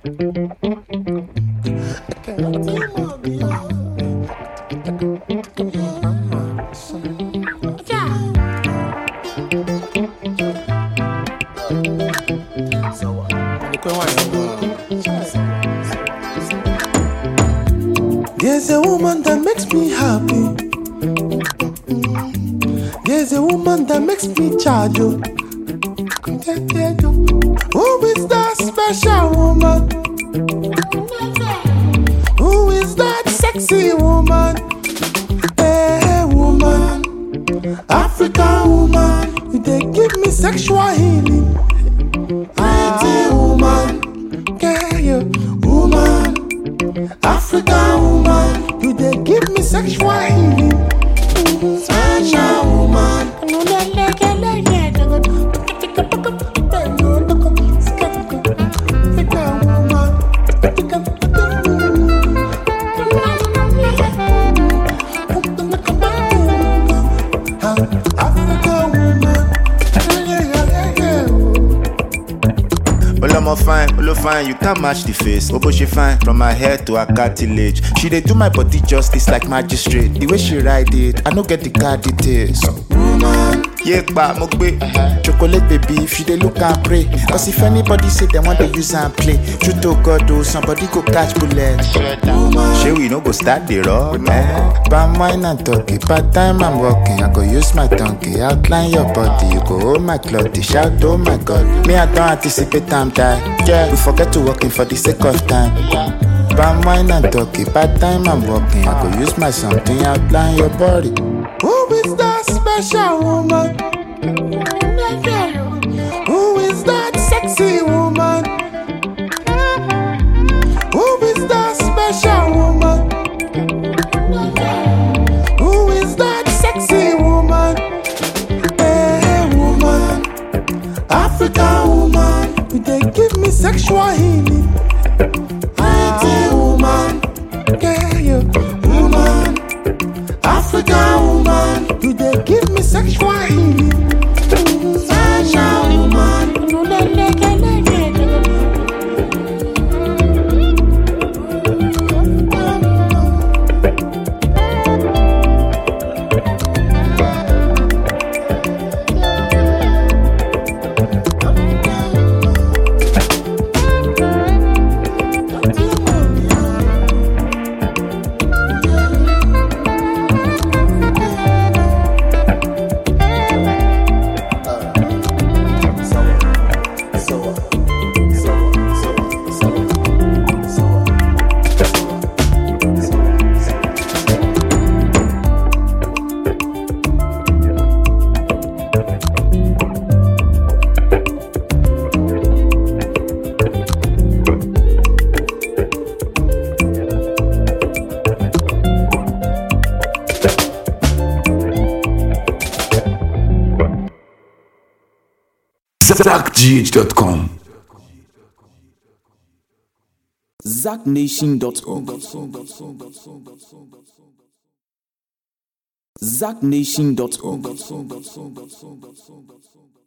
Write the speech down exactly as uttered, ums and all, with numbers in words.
There's a woman that makes me happy. There's a woman that makes me charge you. Who is that special woman? Who is that sexy woman? Hey woman, African woman, you they give me sexual healing. Pretty woman, yeah, you woman, African woman, you they give me sexual healing. Special woman. I'm fine, all fine, you can't match the face. Obo she fine, from her hair to her cartilage. She dey do my body justice like magistrate. The way she ride it, I no get the car details. Woman, yeah, but mo gbe chocolate baby, if she dey look and pray. Cause if anybody say they want to use and play, true to God oh, somebody go catch bullet. She we no go start the rock, man. Palm wine and talkie, part time I'm walking. I go use my donkey, outline your body. You go hold my cloth, shout oh my God. Me I don't anticipate time die. Yeah, we forget to working for the sake of time. Palm wine and talkie, part time I'm walking. I go use my something, outline your body. Who is that special woman? Who is that sexy woman? Who is that special woman? Who is that sexy woman? Hey woman, African woman, they give me sexual healing. Pretty woman, yeah, you woman, African woman, you they give me sexual healing. Special woman. Zach G H dot com Zach Nation dot org Zach Nation dot org